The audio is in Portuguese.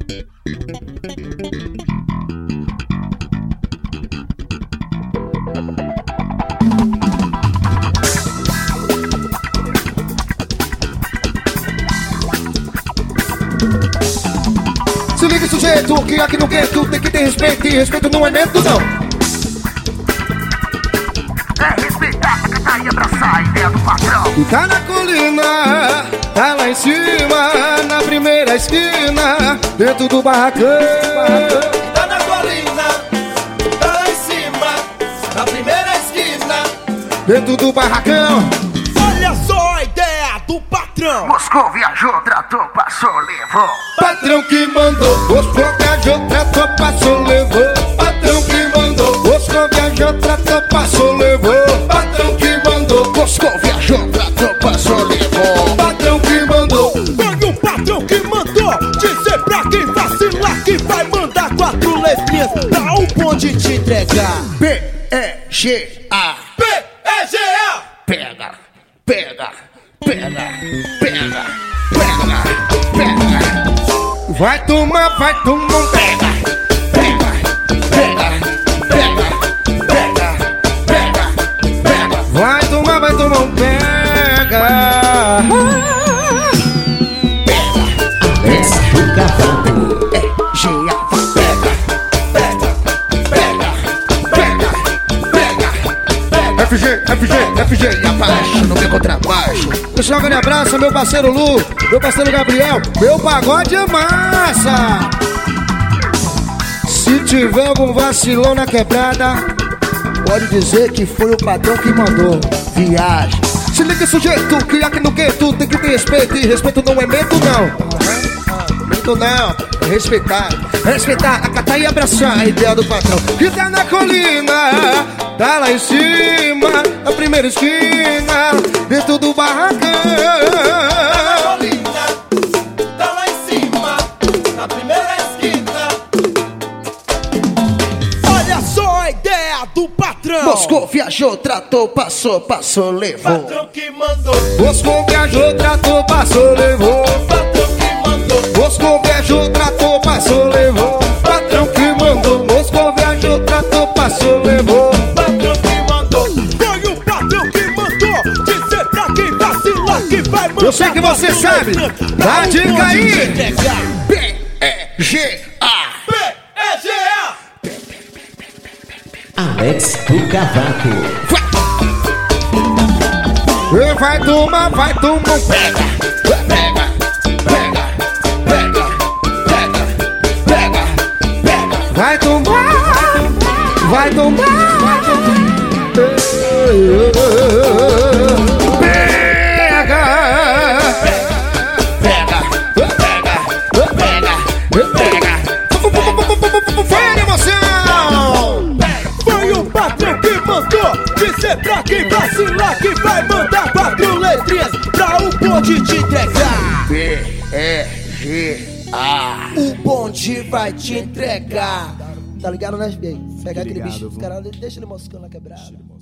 Se liga, sujeito, que aqui no gueto tem que ter respeito, e respeito não é medo, não. É respeitar, acatar e abraçar a ideia do patrão. E tá na colina, tá lá em cima, na primeira esquina, dentro do barracão. Tá na colina, tá lá em cima, na primeira esquina, dentro do barracão. olha só a ideia do patrão. Moscou viajou, tratou, passou, levou. Patrão que mandou, Moscou viajou, tratou, passou, levou. Patrão que mandou, Moscou viajou, tratou, passou, levou. Patrão que mandou, Moscou viajou, tratou, passou, levou. Patrão que mandou. Foi o patrão que mandou dizer pra quem vacilar que vai mandar 4 letrinhas pra o bonde te entregar. B-E-G-A. P-E-G-A. Pega, pega, pega, pega, pega, pega. Vai tomar, pega, pega, pega, pega, pega, pega, pega. Vai tomar, um pega. Alex do Cavaco. G-A. Pega, pega, pega, pega, pega. FG, abaixo no meu contrabaixo. Deixa um grande abraço, meu parceiro Lu, meu parceiro Gabriel, meu pagode é massa. Se tiver algum vacilão na quebrada, pode dizer que foi o patrão que mandou. Viagem. Se liga, sujeito, que aqui no gueto tem que ter respeito, e respeito não é medo, não. Medo não, é respeitar. Respeitar, acatar e abraçar a ideia do patrão. Que tá na colina, tá lá em cima, na primeira esquina, dentro do barracão. Tá lá em cima, na primeira esquina. Olha só a ideia do patrão. Moscou viajou, tratou, passou, levou. Patrão que mandou. Moscou viajou, tratou, passou, levou. Patrão que mandou. Moscou viajou, tratou, passou, levou. Patrão que mandou. Moscou viajou, tratou, passou, levou. Patrão que mandou. Foi o patrão que mandou dizer pra quem vacilar que vai mandar. Eu sei que você sabe. Dá a dica aí. B-E-G-A. P-E-G-A. Alex do Cavaco. Vai tomar, pega, pega, pega, pega, pega, pega, pega. Vai tomar, vai tomar, vai tomar. Pega, pega, pega, pega, pega. Foi a emoção. Foi o patrão que mandou dizer pra quem vacilar que vai mandar 4 letrinhas pra o bonde te entregar. B-E-G-A. O bonde vai te entregar. Tá ligado, né, bem? Pega aquele bicho, cara, deixa ele moscando na quebrada.